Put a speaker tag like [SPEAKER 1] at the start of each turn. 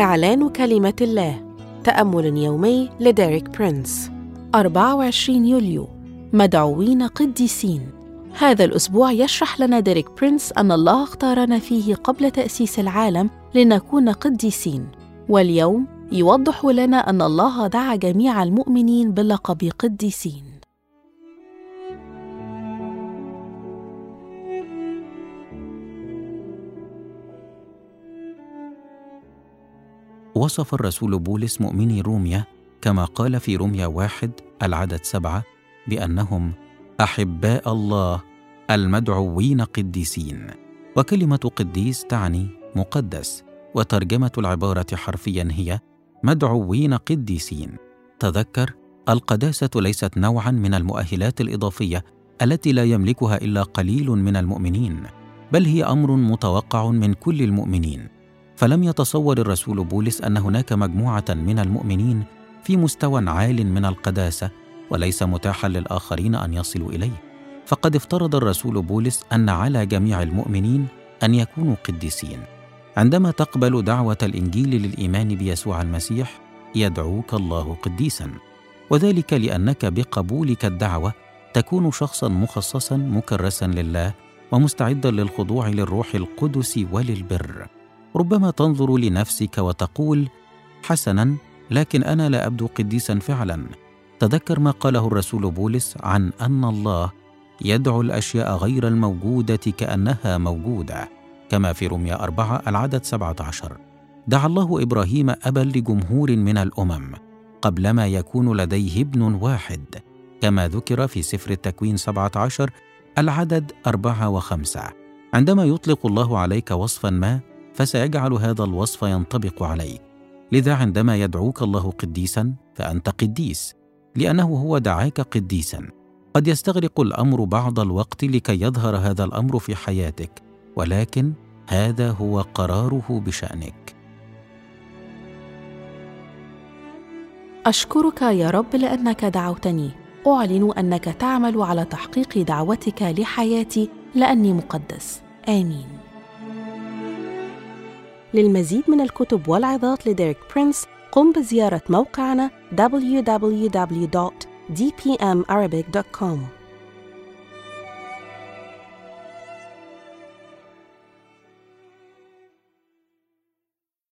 [SPEAKER 1] إعلان كلمة الله. تأمل يومي لديريك برينس. 24 يوليو، مدعوين قديسين. هذا الأسبوع يشرح لنا ديريك برينس أن الله اختارنا فيه قبل تأسيس العالم لنكون قديسين، واليوم يوضح لنا أن الله دعا جميع المؤمنين باللقب قديسين.
[SPEAKER 2] وصف الرسول بولس مؤمني روميا كما قال في روميا 1:7 بأنهم أحباء الله المدعوين قديسين. وكلمة قديس تعني مقدس، وترجمة العبارة حرفيا هي مدعوين قديسين. تذكر، القداسة ليست نوعا من المؤهلات الإضافية التي لا يملكها إلا قليل من المؤمنين، بل هي أمر متوقع من كل المؤمنين. فلم يتصور الرسول بولس أن هناك مجموعة من المؤمنين في مستوى عال من القداسة وليس متاحا للآخرين أن يصلوا إليه، فقد افترض الرسول بولس أن على جميع المؤمنين أن يكونوا قديسين. عندما تقبل دعوة الإنجيل للإيمان بيسوع المسيح يدعوك الله قديسا، وذلك لأنك بقبولك الدعوة تكون شخصا مخصصا مكرسا لله ومستعدا للخضوع للروح القدس وللبر. ربما تنظر لنفسك وتقول: حسنا، لكن أنا لا أبدو قديسا فعلا. تذكر ما قاله الرسول بولس عن أن الله يدعو الأشياء غير الموجودة كأنها موجودة، كما في روميا 4:17. دعا الله إبراهيم أبا لجمهور من الأمم قبلما يكون لديه ابن واحد، كما ذكر في سفر التكوين 17:4 و5. عندما يطلق الله عليك وصفا ما فسيجعل هذا الوصف ينطبق عليك. لذا عندما يدعوك الله قديسا فأنت قديس، لأنه هو دعاك قديسا. قد يستغرق الأمر بعض الوقت لكي يظهر هذا الأمر في حياتك، ولكن هذا هو قراره بشأنك.
[SPEAKER 1] أشكرك يا رب لأنك دعوتني. أعلن أنك تعمل على تحقيق دعوتك لحياتي لأني مقدس. آمين. للمزيد من الكتب والعظات لديريك برينس قم بزيارة موقعنا www.dpmarabic.com.